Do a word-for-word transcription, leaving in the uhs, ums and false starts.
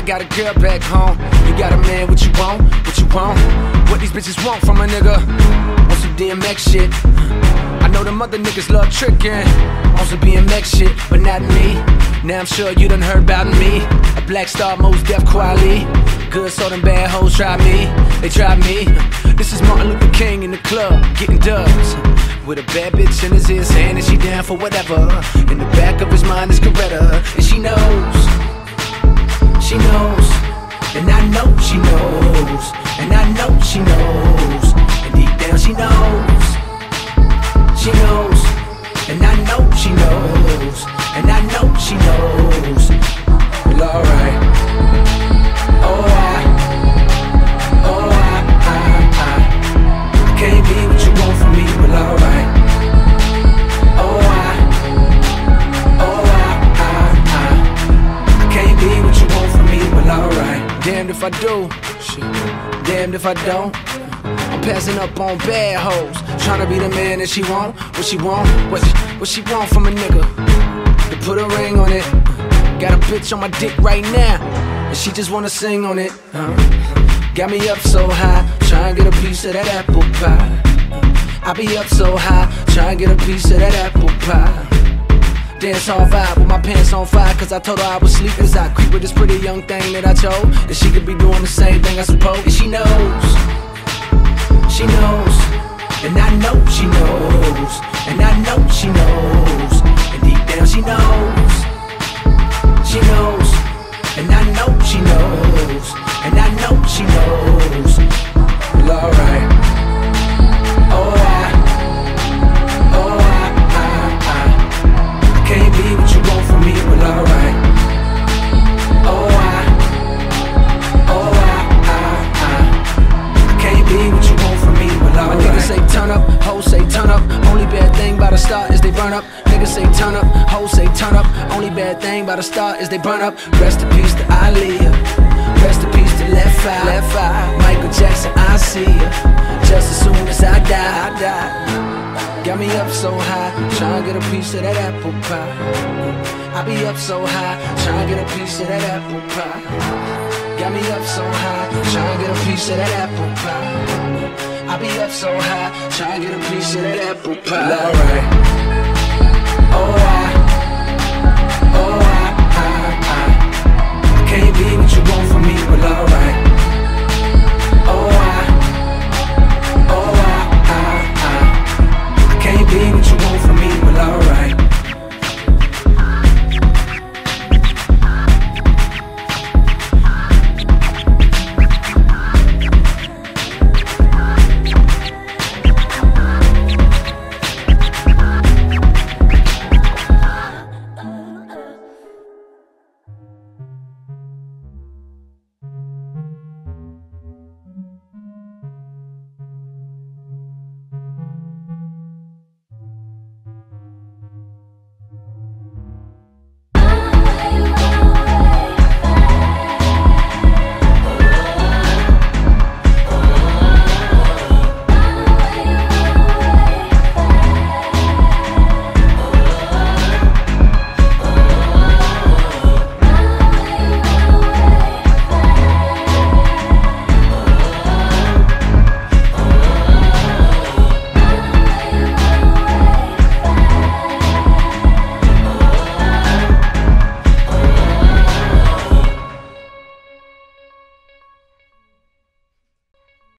got a girl back home. You got a man, what you want, what you want? What these bitches want from a nigga? Want some D M X shit. I know them other niggas love tricking on some B M X shit, but not me. Now I'm sure you done heard about me. A black star, most deaf quality. Good, so them bad hoes try me. They try me. This is Martin Luther King in the club, getting dubs. With a bad bitch in his ear saying that she down for whatever. In the back of his mind is Coretta. And she knows, she knows. And I know she knows. And I know she knows. And deep down she knows. She knows. And I know she knows. And I know she knows. Well, alright. Oh, I, oh, I, I, I can't be what you want from me, well, alright. Oh, I, oh, I, I, I can't be what you want from me, well, alright. Damned if I do, shit. Damned if I don't. I'm passing up on bad hoes, tryna be the man that she want. What she want, what, what she want from a nigga, to put a ring on it. Got a bitch on my dick right now, and she just wanna sing on it. uh, Got me up so high, tryna get a piece of that apple pie. I be up so high, tryna get a piece of that apple pie. Dance all vibe with my pants on fire, cause I told her I was sleeping as I creep with this pretty young thing that I chose. And she could be doing the same thing I suppose. And she knows, she knows. And I know she knows. And I know she knows. And deep down she knows. She knows. And I know she knows. And I know she knows. Well, alright. Oh, I, oh, I, I, I can't be what you want from me, well, alright. Oh, I, oh, I, I, I can't be what you want from me, well, alright. My niggas say turn up, hoes say turn up. Only bad thing about a star is they burn up. Niggas say turn up, hoes say turn up. Only bad thing about a star is they burn up. Rest in peace to Aaliyah. Rest in peace to Left Eye. Left Eye. Michael Jackson, I see ya. Just as soon as I die, I die. Got me up so high, tryna get a piece of that apple pie. I be up so high, tryna get a piece of that apple pie. Got me up so high, tryna get a piece of that apple pie. I be up so high, tryna get a piece of that apple pie. Well, alright.